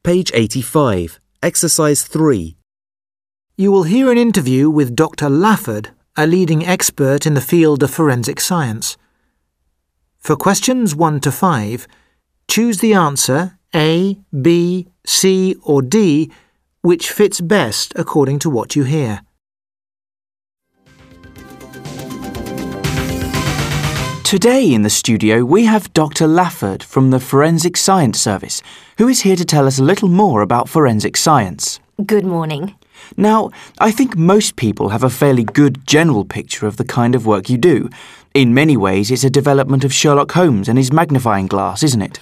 Page 85, Exercise 3. You will hear an interview with Dr. Lafford, a leading expert in the field of forensic science. For questions 1 to 5, choose the answer A, B, C or D, which fits best according to what you hear. Today in the studio we have Dr. Lafford from the Forensic Science Service, who is here to tell us a little more about forensic science. Good morning. Now, I think most people have a fairly good general picture of the kind of work you do. In many ways, it's a development of Sherlock Holmes and his magnifying glass, isn't it?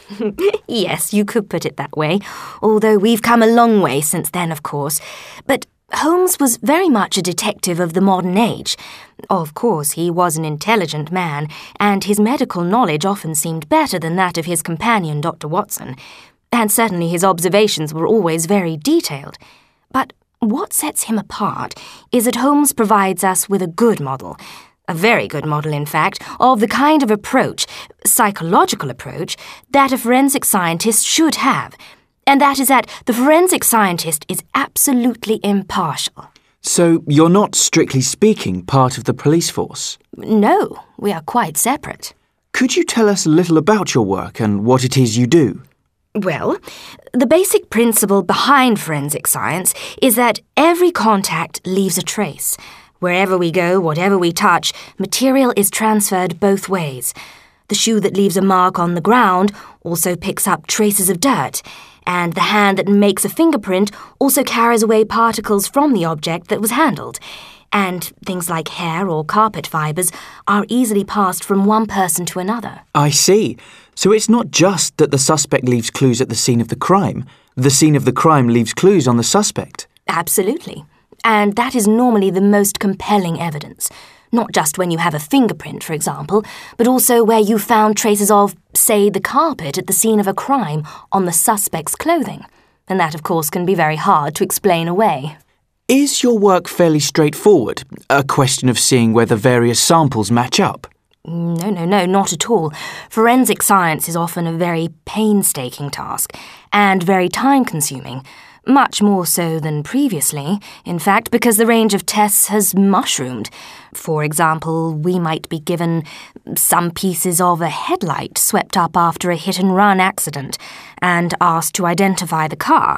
Yes, you could put it that way, although we've come a long way since then, of course. But Holmes was very much a detective of the modern age. Of course, he was an intelligent man, and his medical knowledge often seemed better than that of his companion, Dr. Watson. And certainly his observations were always very detailed. But what sets him apart is that Holmes provides us with a good model, a very good model, in fact, of the kind of approach, psychological approach, that a forensic scientist should have. And that is that the forensic scientist is absolutely impartial. So you're not, strictly speaking, part of the police force? No, we are quite separate. Could you tell us a little about your work and what it is you do? Well, the basic principle behind forensic science is that every contact leaves a trace. Wherever we go, whatever we touch, material is transferred both ways. The shoe that leaves a mark on the ground also picks up traces of dirt, and the hand that makes a fingerprint also carries away particles from the object that was handled. And things like hair or carpet fibres are easily passed from one person to another. I see. So it's not just that the suspect leaves clues at the scene of the crime. The scene of the crime leaves clues on the suspect. Absolutely. And that is normally the most compelling evidence. Not just when you have a fingerprint, for example, but also where you found traces of, say, the carpet at the scene of a crime on the suspect's clothing. And that, of course, can be very hard to explain away. Is your work fairly straightforward? A question of seeing whether various samples match up? No, not at all. Forensic science is often a very painstaking task and very time-consuming. Much more so than previously, in fact, because the range of tests has mushroomed. For example, we might be given some pieces of a headlight swept up after a hit-and-run accident and asked to identify the car.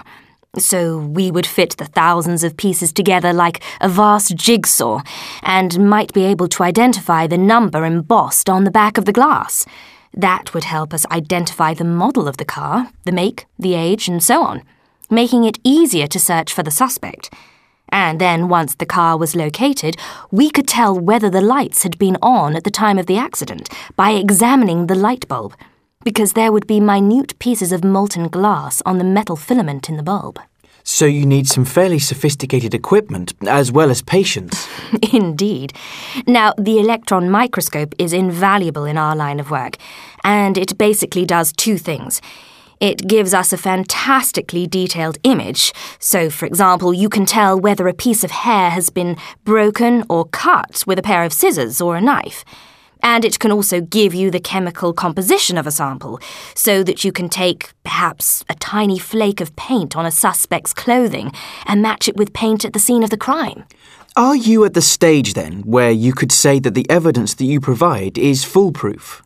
So we would fit the thousands of pieces together like a vast jigsaw and might be able to identify the number embossed on the back of the glass. That would help us identify the model of the car, the make, the age, and so on, making it easier to search for the suspect. And then, once the car was located, we could tell whether the lights had been on at the time of the accident by examining the light bulb, because there would be minute pieces of molten glass on the metal filament in the bulb. So you need some fairly sophisticated equipment, as well as patience. Indeed. Now, the electron microscope is invaluable in our line of work, and it basically does two things. It gives us a fantastically detailed image. So, for example, you can tell whether a piece of hair has been broken or cut with a pair of scissors or a knife. And it can also give you the chemical composition of a sample, so that you can take, perhaps, a tiny flake of paint on a suspect's clothing and match it with paint at the scene of the crime. Are you at the stage, then, where you could say that the evidence that you provide is foolproof?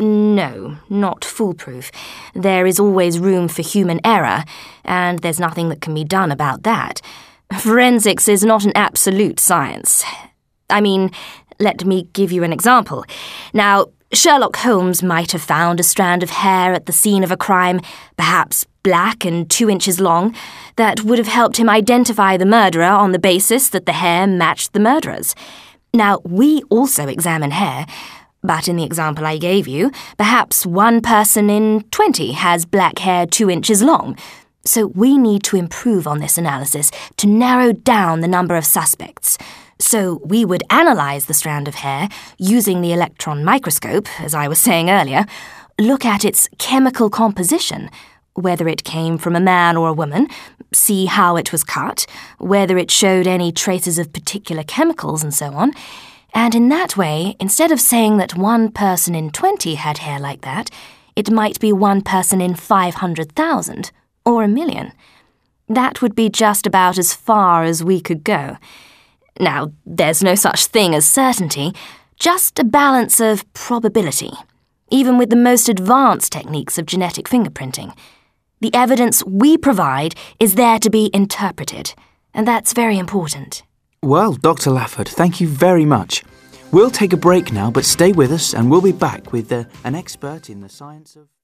No, not foolproof. There is always room for human error, and there's nothing that can be done about that. Forensics is not an absolute science. I mean, let me give you an example. Now, Sherlock Holmes might have found a strand of hair at the scene of a crime, perhaps black and 2 inches long, that would have helped him identify the murderer on the basis that the hair matched the murderer's. Now, we also examine hair, but in the example I gave you, perhaps one person in 20 has black hair 2 inches long. So we need to improve on this analysis to narrow down the number of suspects. So we would analyse the strand of hair using the electron microscope, as I was saying earlier, look at its chemical composition, whether it came from a man or a woman, see how it was cut, whether it showed any traces of particular chemicals and so on. And in that way, instead of saying that one person in 20 had hair like that, it might be one person in 500,000 or 1 million. That would be just about as far as we could go. Now, there's no such thing as certainty, just a balance of probability, even with the most advanced techniques of genetic fingerprinting. The evidence we provide is there to be interpreted, and that's very important. Well, Dr. Lafford, thank you very much. We'll take a break now, but stay with us and we'll be back with an expert in the science of...